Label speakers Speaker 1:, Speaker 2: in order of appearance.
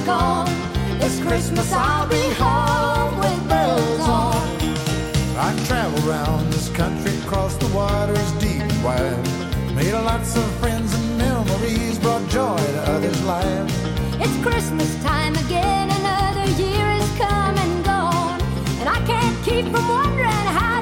Speaker 1: gone. This Christmas I'll be home with bells on.
Speaker 2: I traveled around this country, crossed the waters deep and wide. Made lots of friends and memories, brought joy to others' lives.
Speaker 1: It's Christmas time again, another year has come and gone, and I can't keep from wondering how